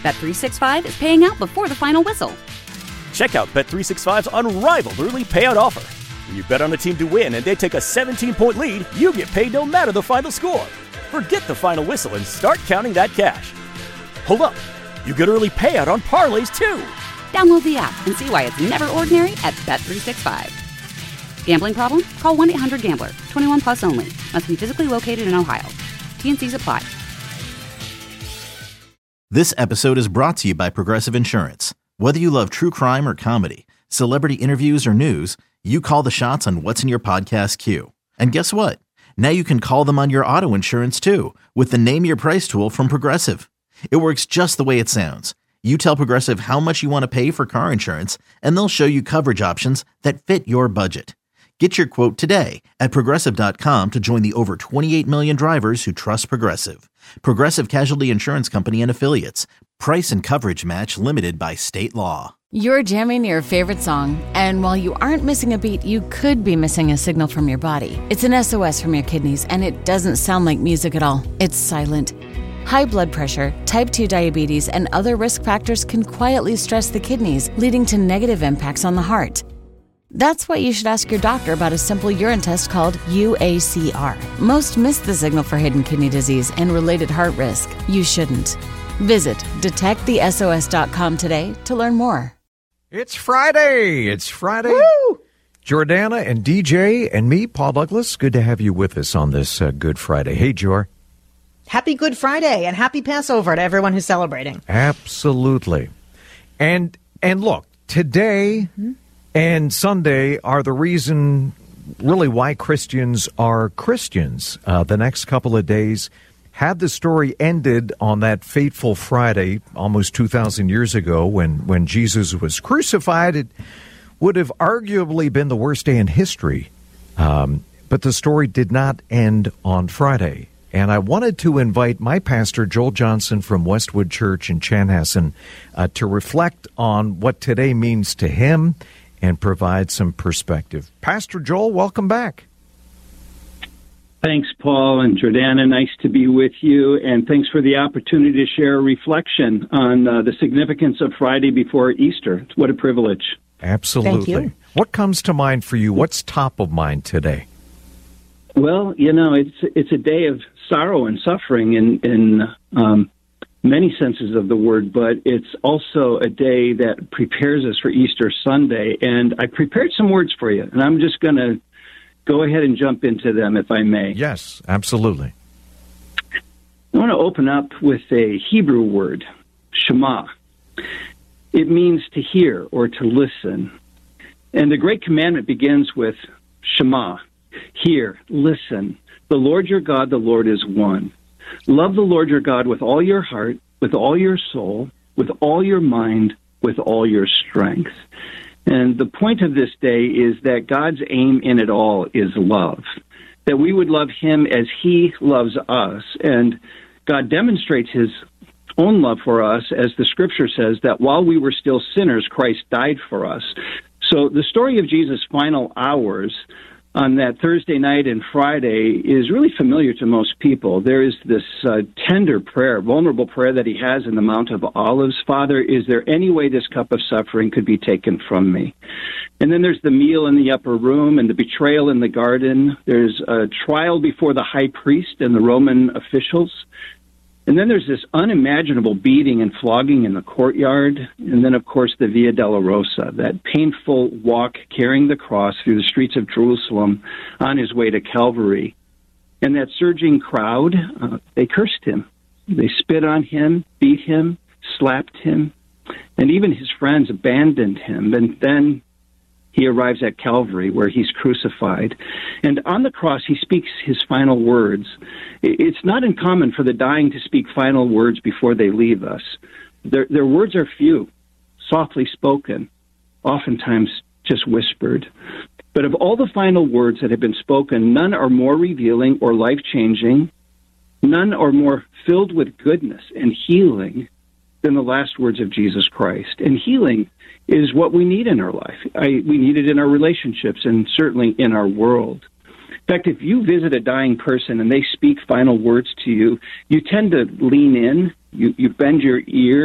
Bet365 is paying out before the final whistle. Check out Bet365's unrivaled early payout offer. When you bet on a team to win and they take a 17-point lead, you get paid no matter the final score. Forget the final whistle and start counting that cash. Hold up. You get early payout on parlays, too. Download the app and see why it's never ordinary at Bet365. Gambling problem? Call 1-800-GAMBLER. 21 plus only. Must be physically located in Ohio. T&Cs apply. This episode is brought to you by Progressive Insurance. Whether you love true crime or comedy, celebrity interviews or news, you call the shots on what's in your podcast queue. And guess what? Now you can call them on your auto insurance too with the Name Your Price tool from Progressive. It works just the way it sounds. You tell Progressive how much you want to pay for car insurance, and they'll show you coverage options that fit your budget. Get your quote today at Progressive.com to join the over 28 million drivers who trust Progressive. Progressive Casualty Insurance Company and Affiliates. Price and coverage match limited by state law. You're jamming your favorite song, and while you aren't missing a beat, you could be missing a signal from your body. It's an SOS from your kidneys, and it doesn't sound like music at all. It's silent. High blood pressure, type 2 diabetes, and other risk factors can quietly stress the kidneys, leading to negative impacts on the heart. That's why you should ask your doctor about a simple urine test called UACR. Most miss the signal for hidden kidney disease and related heart risk. You shouldn't. Visit detectthesos.com today to learn more. It's Friday. It's Friday. Woo! Jordana and DJ and me, Paul Douglas. Good to have you with us on this Good Friday. Hey, Jor. Happy Good Friday and happy Passover to everyone who's celebrating. Absolutely. And look, today and Sunday are the reason really why Christians are Christians. The next couple of days, had the story ended on that fateful Friday, almost 2,000 years ago, when Jesus was crucified, it would have arguably been the worst day in history. But the story did not end on Friday. And I wanted to invite my pastor, Joel Johnson from Westwood Church in Chanhassen, to reflect on what today means to him and provide some perspective. Pastor Joel, welcome back. Thanks, Paul and Jordana. Nice to be with you, and thanks for the opportunity to share a reflection on the significance of Friday before Easter. What a privilege. Absolutely. Thank you. What comes to mind for you? What's top of mind today? Well, it's a day of sorrow and suffering in many senses of the word, but it's also a day that prepares us for Easter Sunday. And I prepared some words for you, and I'm just going to go ahead and jump into them, if I may. Yes, absolutely. I want to open up with a Hebrew word, Shema. It means to hear or to listen. And the Great Commandment begins with Shema. Hear, listen. The Lord your God, the Lord is one. Love the Lord your God with all your heart, with all your soul, with all your mind, with all your strength. And the point of this day is that God's aim in it all is love, that we would love him as he loves us. And God demonstrates his own love for us, as the scripture says, that while we were still sinners, Christ died for us. So the story of Jesus' final hours on that Thursday night and Friday is really familiar to most people. There is this tender prayer, vulnerable prayer that he has in the Mount of Olives. Father, is there any way this cup of suffering could be taken from me? And then there's the meal in the upper room and the betrayal in the garden. There's a trial before the high priest and the Roman officials. And then there's this unimaginable beating and flogging in the courtyard. And then, of course, the Via Dolorosa, that painful walk carrying the cross through the streets of Jerusalem on his way to Calvary. And that surging crowd, they cursed him. They spit on him, beat him, slapped him, and even his friends abandoned him. And then he arrives at Calvary, where he's crucified. And on the cross, he speaks his final words. It's not uncommon for the dying to speak final words before they leave us. Their words are few, softly spoken, oftentimes just whispered. But of all the final words that have been spoken, none are more revealing or life-changing, none are more filled with goodness and healing than the last words of Jesus Christ. And healing is what we need in our life. We need it in our relationships and certainly in our world. In fact, if you visit a dying person and they speak final words to you, you tend to lean in, you bend your ear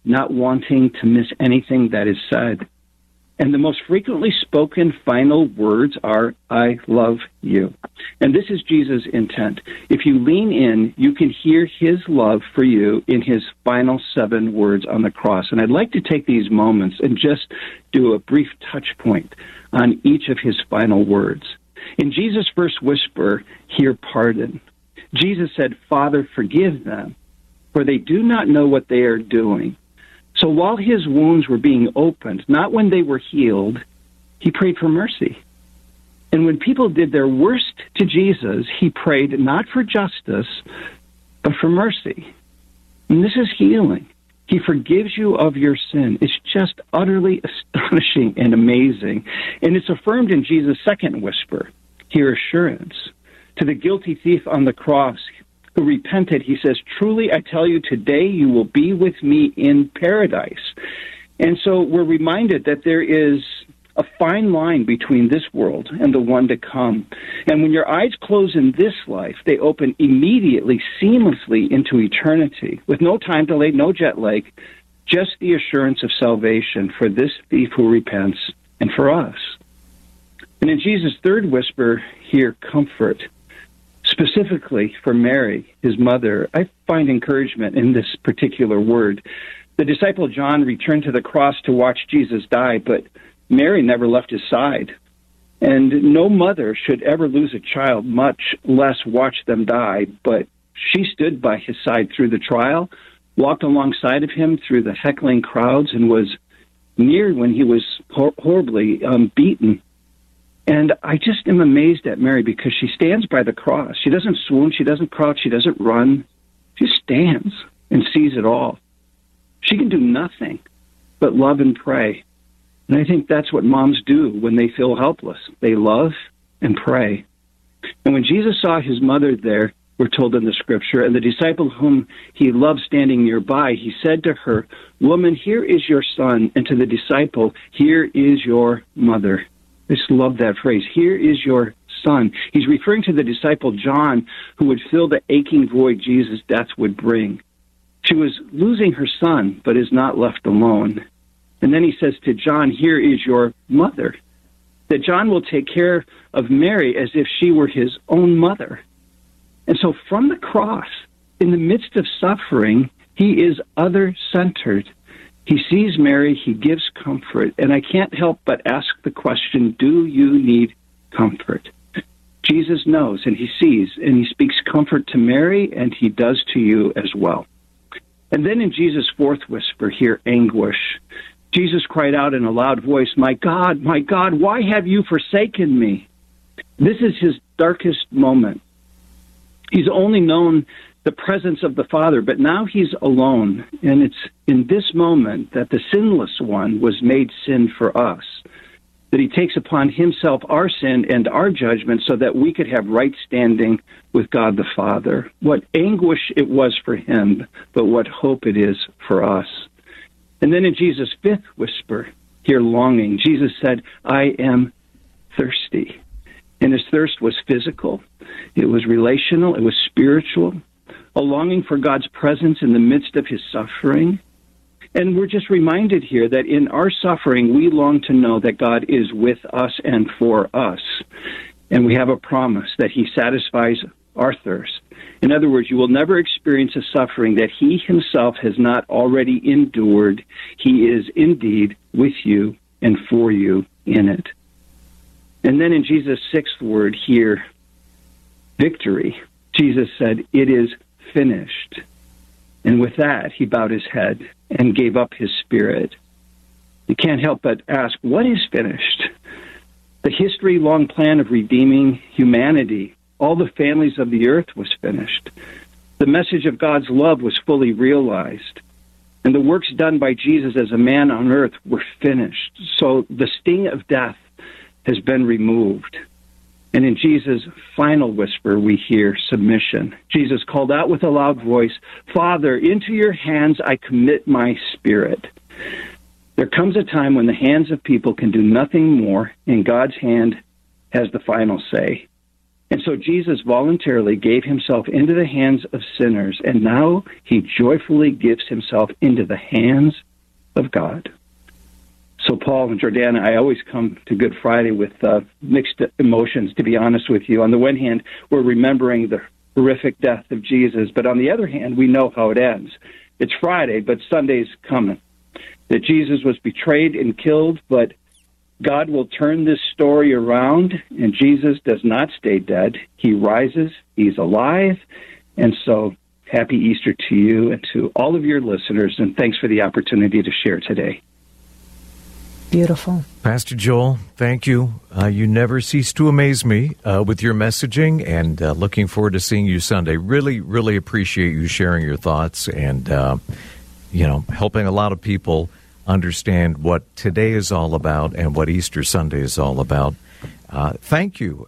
not wanting to miss anything that is said. And the most frequently spoken final words are, I love you. And this is Jesus' intent. If you lean in, you can hear his love for you in his final 7 words on the cross. And I'd like to take these moments and just do a brief touch point on each of his final words. In Jesus' first whisper, hear pardon. Jesus said, Father, forgive them, for they do not know what they are doing. So while his wounds were being opened, not when they were healed, he prayed for mercy. And when people did their worst to Jesus, he prayed not for justice, but for mercy. And this is healing. He forgives you of your sin. It's just utterly astonishing and amazing. And it's affirmed in Jesus' second whisper, hear assurance. To the guilty thief on the cross who repented, he says, truly, I tell you, today you will be with me in paradise. And so we're reminded that there is a fine line between this world and the one to come. And when your eyes close in this life, they open immediately, seamlessly into eternity, with no time delay, no jet lag, just the assurance of salvation for this thief who repents and for us. And in Jesus' third whisper, hear comfort. Specifically for Mary, his mother, I find encouragement in this particular word. The disciple John returned to the cross to watch Jesus die, but Mary never left his side. And no mother should ever lose a child, much less watch them die. But she stood by his side through the trial, walked alongside of him through the heckling crowds, and was near when he was horribly beaten. And I just am amazed at Mary because she stands by the cross. She doesn't swoon, she doesn't crouch, she doesn't run. She stands and sees it all. She can do nothing but love and pray. And I think that's what moms do when they feel helpless. They love and pray. And when Jesus saw his mother there, we're told in the scripture, and the disciple whom he loved standing nearby, he said to her, Woman, here is your son, and to the disciple, here is your mother. I just love that phrase. Here is your son. He's referring to the disciple John, who would fill the aching void Jesus' death would bring. She was losing her son, but is not left alone. And then he says to John, here is your mother. That John will take care of Mary as if she were his own mother. And so from the cross, in the midst of suffering, he is other-centered. He sees Mary, he gives comfort, and I can't help but ask the question, do you need comfort? Jesus knows, and he sees, and he speaks comfort to Mary, and he does to you as well. And then in Jesus' fourth whisper, hear anguish. Jesus cried out in a loud voice, my God, why have you forsaken me? This is his darkest moment. He's only known the presence of the Father, but now he's alone. And it's in this moment that the sinless one was made sin for us, that he takes upon himself our sin and our judgment so that we could have right standing with God the Father. What anguish it was for him, but what hope it is for us. And then in Jesus' fifth whisper, hear longing. Jesus said, I am thirsty. And his thirst was physical, it was relational, it was spiritual, a longing for God's presence in the midst of his suffering. And we're just reminded here that in our suffering, we long to know that God is with us and for us. And we have a promise that he satisfies our thirst. In other words, you will never experience a suffering that he himself has not already endured. He is indeed with you and for you in it. And then in Jesus' sixth word here, victory, Jesus said, it is finished. And with that, he bowed his head and gave up his spirit. You can't help but ask, what is finished? The history-long plan of redeeming humanity, all the families of the earth was finished. The message of God's love was fully realized. And the works done by Jesus as a man on earth were finished. So the sting of death has been removed. And in Jesus' final whisper, we hear submission. Jesus called out with a loud voice, Father, into your hands I commit my spirit. There comes a time when the hands of people can do nothing more, and God's hand has the final say. And so Jesus voluntarily gave himself into the hands of sinners, and now he joyfully gives himself into the hands of God. So, Paul and Jordana, I always come to Good Friday with mixed emotions, to be honest with you. On the one hand, we're remembering the horrific death of Jesus, but on the other hand, we know how it ends. It's Friday, but Sunday's coming. That Jesus was betrayed and killed, but God will turn this story around, and Jesus does not stay dead. He rises. He's alive. And so, happy Easter to you and to all of your listeners, and thanks for the opportunity to share today. Beautiful. Pastor Joel, thank you. You never cease to amaze me with your messaging, and looking forward to seeing you Sunday. Really, really appreciate you sharing your thoughts and, helping a lot of people understand what today is all about and what Easter Sunday is all about. Thank you.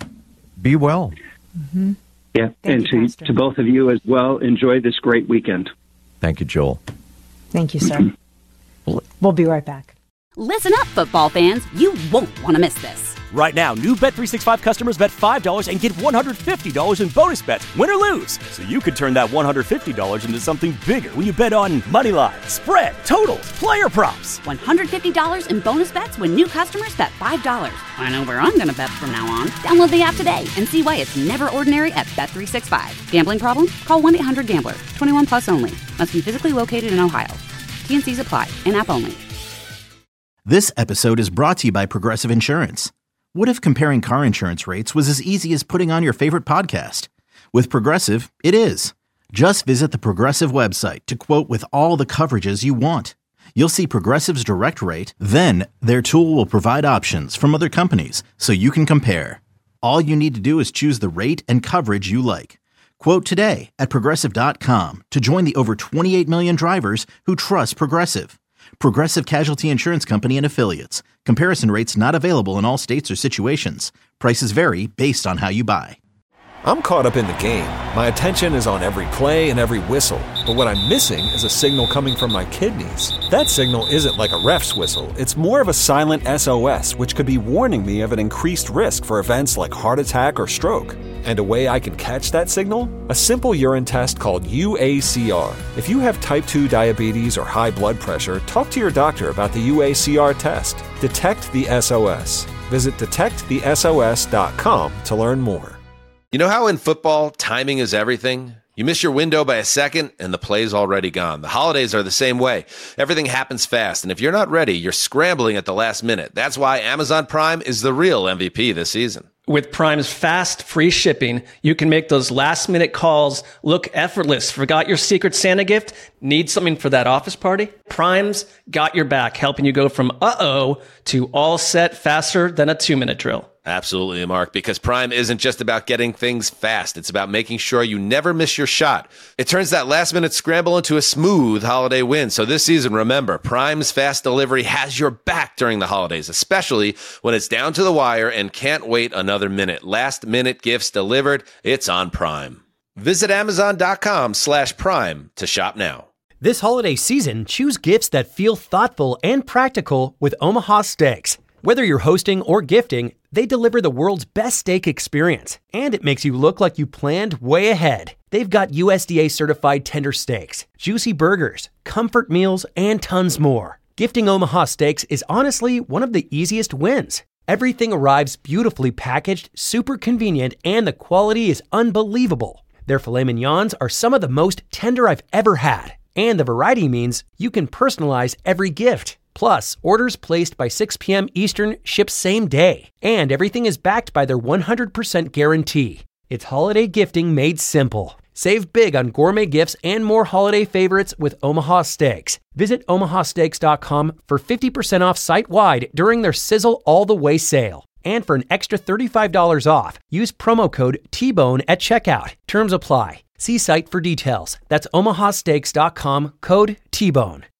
Be well. Mm-hmm. Yeah, and to both of you as well, enjoy this great weekend. Thank you, Joel. Thank you, sir. We'll be right back. Listen up, football fans. You won't want to miss this. Right now, new Bet365 customers bet $5 and get $150 in bonus bets, win or lose. So you could turn that $150 into something bigger when you bet on money line, spread, totals, player props. $150 in bonus bets when new customers bet $5. I know where I'm going to bet from now on. Download the app today and see why it's never ordinary at Bet365. Gambling problem? Call 1-800-GAMBLER. 21 plus only. Must be physically located in Ohio. T&Cs apply. In-app only. This episode is brought to you by Progressive Insurance. What if comparing car insurance rates was as easy as putting on your favorite podcast? With Progressive, it is. Just visit the Progressive website to quote with all the coverages you want. You'll see Progressive's direct rate, then their tool will provide options from other companies so you can compare. All you need to do is choose the rate and coverage you like. Quote today at Progressive.com to join the over 28 million drivers who trust Progressive. Progressive Casualty Insurance Company and Affiliates. Comparison rates not available in all states or situations. Prices vary based on how you buy. I'm caught up in the game. My attention is on every play and every whistle. But what I'm missing is a signal coming from my kidneys. That signal isn't like a ref's whistle. It's more of a silent SOS, which could be warning me of an increased risk for events like heart attack or stroke. And a way I can catch that signal? A simple urine test called UACR. If you have type 2 diabetes or high blood pressure, talk to your doctor about the UACR test. Detect the SOS. Visit detectthesos.com to learn more. You know how in football, timing is everything? You miss your window by a second, and the play's already gone. The holidays are the same way. Everything happens fast, and if you're not ready, you're scrambling at the last minute. That's why Amazon Prime is the real MVP this season. With Prime's fast, free shipping, you can make those last-minute calls look effortless. Forgot your Secret Santa gift? Need something for that office party? Prime's got your back, helping you go from uh-oh to all set faster than a 2-minute drill. Absolutely, Mark, because Prime isn't just about getting things fast. It's about making sure you never miss your shot. It turns that last-minute scramble into a smooth holiday win. So this season, remember, Prime's fast delivery has your back during the holidays, especially when it's down to the wire and can't wait another minute. Last-minute gifts delivered. It's on Prime. Visit Amazon.com/Prime to shop now. This holiday season, choose gifts that feel thoughtful and practical with Omaha Steaks. Whether you're hosting or gifting, they deliver the world's best steak experience, and it makes you look like you planned way ahead. They've got USDA certified tender steaks, juicy burgers, comfort meals, and tons more. Gifting Omaha Steaks is honestly one of the easiest wins. Everything arrives beautifully packaged, super convenient, and the quality is unbelievable. Their filet mignons are some of the most tender I've ever had, and the variety means you can personalize every gift. Plus, orders placed by 6 p.m. Eastern ship same day, and everything is backed by their 100% guarantee. It's holiday gifting made simple. Save big on gourmet gifts and more holiday favorites with Omaha Steaks. Visit omahasteaks.com for 50% off site-wide during their Sizzle All the Way sale. And for an extra $35 off, use promo code TBONE at checkout. Terms apply. See site for details. That's omahasteaks.com, code TBONE.